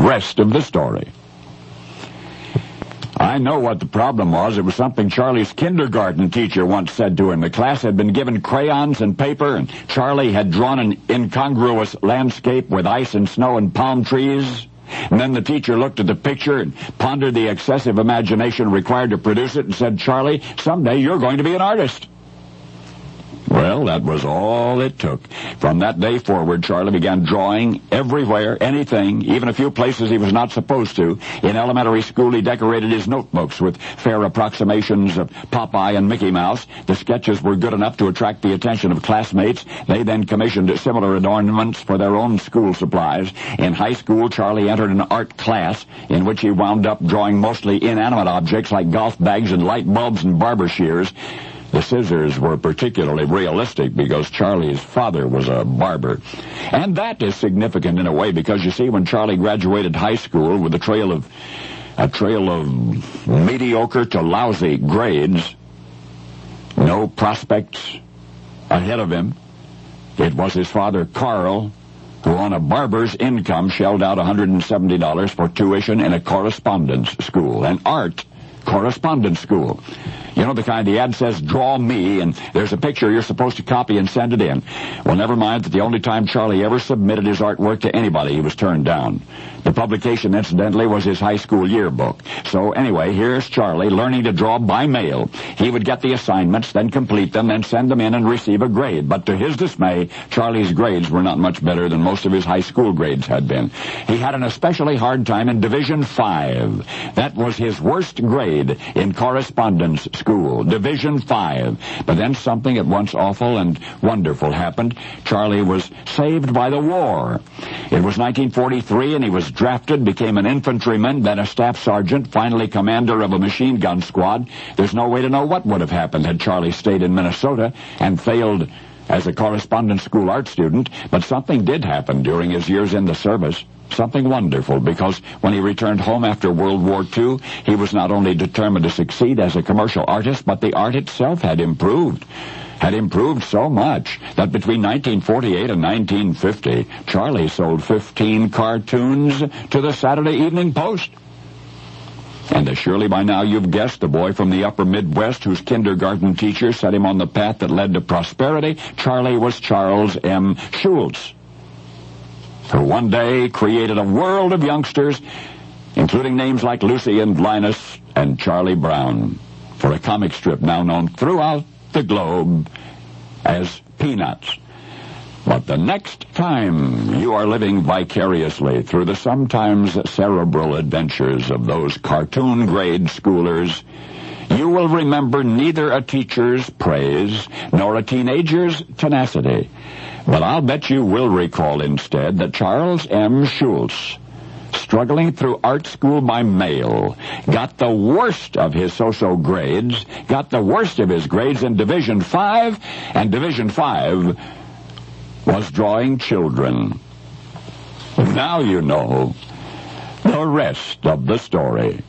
rest of the story. I know what the problem was. It was something Charlie's kindergarten teacher once said to him. The class had been given crayons and paper, and Charlie had drawn an incongruous landscape with ice and snow and palm trees. And then the teacher looked at the picture and pondered the excessive imagination required to produce it and said, "Charlie, someday you're going to be an artist." Well, that was all it took. From that day forward, Charlie began drawing everywhere, anything, even a few places he was not supposed to. In elementary school, he decorated his notebooks with fair approximations of Popeye and Mickey Mouse. The sketches were good enough to attract the attention of classmates. They then commissioned similar adornments for their own school supplies. In high school, Charlie entered an art class in which he wound up drawing mostly inanimate objects like golf bags and light bulbs and barber shears. The scissors were particularly realistic because Charlie's father was a barber. And that is significant in a way because, you see, when Charlie graduated high school with a trail of mediocre to lousy grades, no prospects ahead of him, it was his father, Carl, who on a barber's income shelled out $170 for tuition in a correspondence school, an art correspondence school. You know, the kind the ad says, "Draw me," and there's a picture you're supposed to copy and send it in. Well, never mind that the only time Charlie ever submitted his artwork to anybody, he was turned down. The publication, incidentally, was his high school yearbook. So anyway, here's Charlie learning to draw by mail. He would get the assignments, then complete them, then send them in and receive a grade. But to his dismay, Charlie's grades were not much better than most of his high school grades had been. He had an especially hard time in Division 5. That was his worst grade in correspondence school, Division 5. But then something at once awful and wonderful happened. Charlie was saved by the war. It was 1943, and he was drafted, became an infantryman, then a staff sergeant, finally commander of a machine gun squad. There's no way to know what would have happened had Charlie stayed in Minnesota and failed as a correspondence school art student, but something did happen during his years in the service. Something wonderful, because when he returned home after World War II, he was not only determined to succeed as a commercial artist, but the art itself had improved so much that between 1948 and 1950, Charlie sold 15 cartoons to the Saturday Evening Post. And as surely by now you've guessed, the boy from the upper Midwest whose kindergarten teacher set him on the path that led to prosperity, Charlie was Charles M. Schulz, who one day created a world of youngsters, including names like Lucy and Linus and Charlie Brown, for a comic strip now known throughout the globe as Peanuts. But the next time you are living vicariously through the sometimes cerebral adventures of those cartoon-grade schoolers, you will remember neither a teacher's praise nor a teenager's tenacity. But I'll bet you will recall instead that Charles M. Schulz, struggling through art school by mail, got the worst of his so-so grades, got the worst of his grades in Division 5, and Division 5 was drawing children. Now you know the rest of the story.